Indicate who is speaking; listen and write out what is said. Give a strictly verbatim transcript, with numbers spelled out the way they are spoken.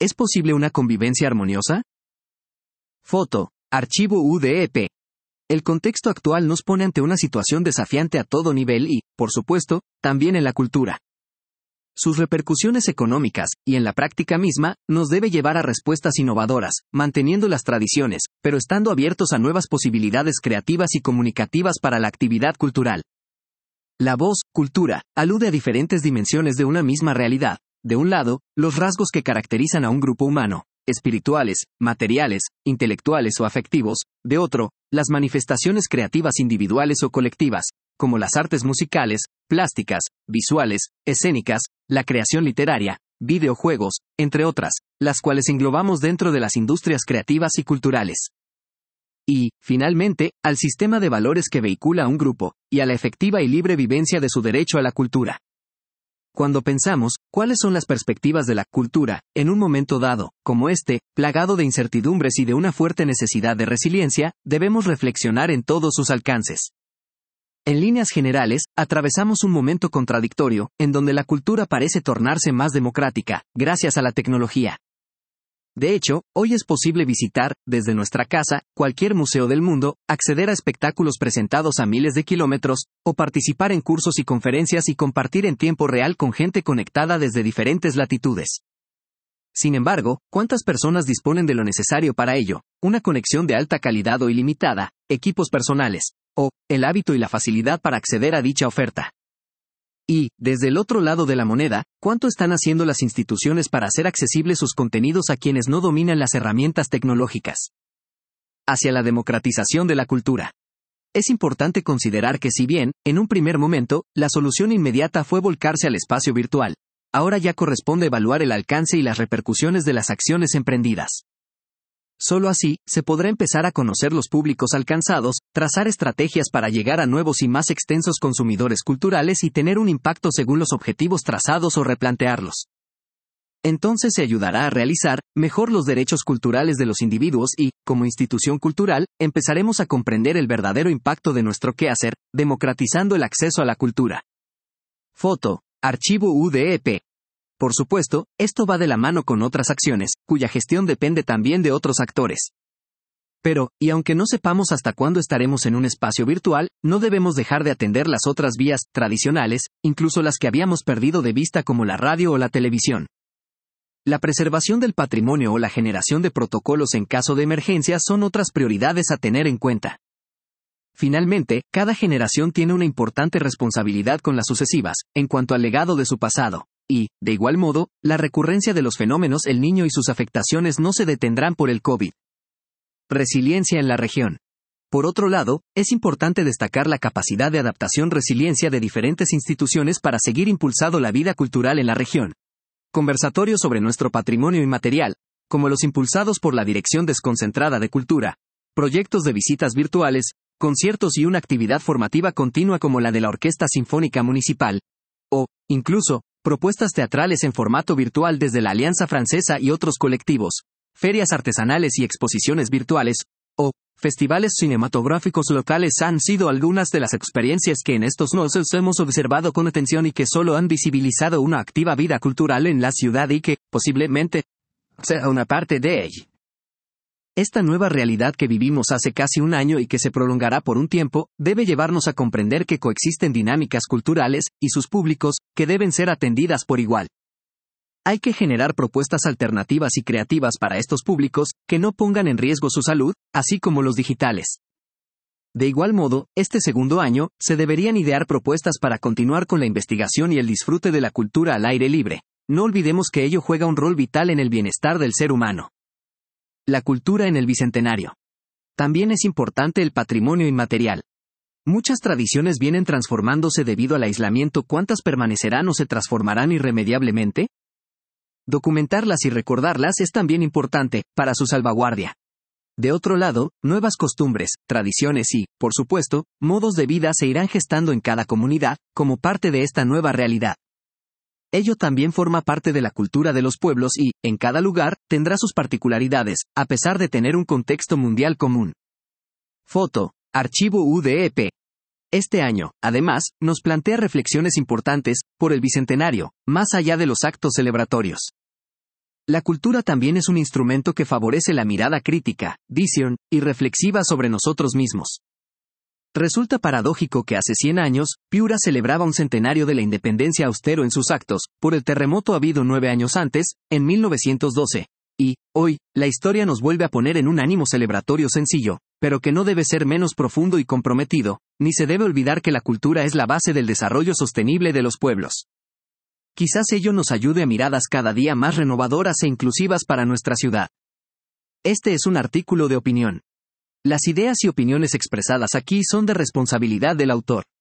Speaker 1: ¿Es posible una convivencia armoniosa? Foto. Archivo U D E P. El contexto actual nos pone ante una situación desafiante a todo nivel y, por supuesto, también en la cultura. Sus repercusiones económicas, y en la práctica misma, nos debe llevar a respuestas innovadoras, manteniendo las tradiciones, pero estando abiertos a nuevas posibilidades creativas y comunicativas para la actividad cultural. La voz, cultura, alude a diferentes dimensiones de una misma realidad. De un lado, los rasgos que caracterizan a un grupo humano, espirituales, materiales, intelectuales o afectivos; de otro, las manifestaciones creativas individuales o colectivas, como las artes musicales, plásticas, visuales, escénicas, la creación literaria, videojuegos, entre otras, las cuales englobamos dentro de las industrias creativas y culturales. Y, finalmente, al sistema de valores que vehicula a un grupo, y a la efectiva y libre vivencia de su derecho a la cultura. Cuando pensamos, ¿cuáles son las perspectivas de la cultura, en un momento dado, como este, plagado de incertidumbres y de una fuerte necesidad de resiliencia, debemos reflexionar en todos sus alcances? En líneas generales, atravesamos un momento contradictorio, en donde la cultura parece tornarse más democrática, gracias a la tecnología. De hecho, hoy es posible visitar, desde nuestra casa, cualquier museo del mundo, acceder a espectáculos presentados a miles de kilómetros, o participar en cursos y conferencias y compartir en tiempo real con gente conectada desde diferentes latitudes. Sin embargo, ¿cuántas personas disponen de lo necesario para ello? Una conexión de alta calidad o ilimitada, equipos personales, o el hábito y la facilidad para acceder a dicha oferta. Y, desde el otro lado de la moneda, ¿cuánto están haciendo las instituciones para hacer accesibles sus contenidos a quienes no dominan las herramientas tecnológicas? Hacia la democratización de la cultura. Es importante considerar que si bien, en un primer momento, la solución inmediata fue volcarse al espacio virtual, ahora ya corresponde evaluar el alcance y las repercusiones de las acciones emprendidas. Solo así, se podrá empezar a conocer los públicos alcanzados, trazar estrategias para llegar a nuevos y más extensos consumidores culturales y tener un impacto según los objetivos trazados o replantearlos. Entonces se ayudará a realizar mejor los derechos culturales de los individuos y, como institución cultural, empezaremos a comprender el verdadero impacto de nuestro quehacer, democratizando el acceso a la cultura. Foto. Archivo U D E P. Por supuesto, esto va de la mano con otras acciones, cuya gestión depende también de otros actores. Pero, y aunque no sepamos hasta cuándo estaremos en un espacio virtual, no debemos dejar de atender las otras vías tradicionales, incluso las que habíamos perdido de vista como la radio o la televisión. La preservación del patrimonio o la generación de protocolos en caso de emergencia son otras prioridades a tener en cuenta. Finalmente, cada generación tiene una importante responsabilidad con las sucesivas, en cuanto al legado de su pasado. Y, de igual modo, la recurrencia de los fenómenos El Niño y sus afectaciones no se detendrán por el COVID. Resiliencia en la región. Por otro lado, es importante destacar la capacidad de adaptación-resiliencia de diferentes instituciones para seguir impulsando la vida cultural en la región. Conversatorios sobre nuestro patrimonio inmaterial, como los impulsados por la Dirección Desconcentrada de Cultura, proyectos de visitas virtuales, conciertos y una actividad formativa continua como la de la Orquesta Sinfónica Municipal, o, incluso, propuestas teatrales en formato virtual desde la Alianza Francesa y otros colectivos, ferias artesanales y exposiciones virtuales, o festivales cinematográficos locales han sido algunas de las experiencias que en estos meses hemos observado con atención y que solo han visibilizado una activa vida cultural en la ciudad y que, posiblemente, sea una parte de ella. Esta nueva realidad que vivimos hace casi un año y que se prolongará por un tiempo, debe llevarnos a comprender que coexisten dinámicas culturales, y sus públicos, que deben ser atendidas por igual. Hay que generar propuestas alternativas y creativas para estos públicos, que no pongan en riesgo su salud, así como los digitales. De igual modo, este segundo año, se deberían idear propuestas para continuar con la investigación y el disfrute de la cultura al aire libre. No olvidemos que ello juega un rol vital en el bienestar del ser humano. La cultura en el Bicentenario. También es importante el patrimonio inmaterial. Muchas tradiciones vienen transformándose debido al aislamiento. ¿Cuántas permanecerán o se transformarán irremediablemente? Documentarlas y recordarlas es también importante, para su salvaguardia. De otro lado, nuevas costumbres, tradiciones y, por supuesto, modos de vida se irán gestando en cada comunidad, como parte de esta nueva realidad. Ello también forma parte de la cultura de los pueblos y, en cada lugar, tendrá sus particularidades, a pesar de tener un contexto mundial común. Foto. Archivo U D E P. Este año, además, nos plantea reflexiones importantes, por el Bicentenario, más allá de los actos celebratorios. La cultura también es un instrumento que favorece la mirada crítica, visión, y reflexiva sobre nosotros mismos. Resulta paradójico que hace cien años, Piura celebraba un centenario de la independencia austero en sus actos, por el terremoto habido nueve años antes, en mil novecientos doce. Y, hoy, la historia nos vuelve a poner en un ánimo celebratorio sencillo, pero que no debe ser menos profundo y comprometido, ni se debe olvidar que la cultura es la base del desarrollo sostenible de los pueblos. Quizás ello nos ayude a miradas cada día más renovadoras e inclusivas para nuestra ciudad. Este es un artículo de opinión. Las ideas y opiniones expresadas aquí son de responsabilidad del autor.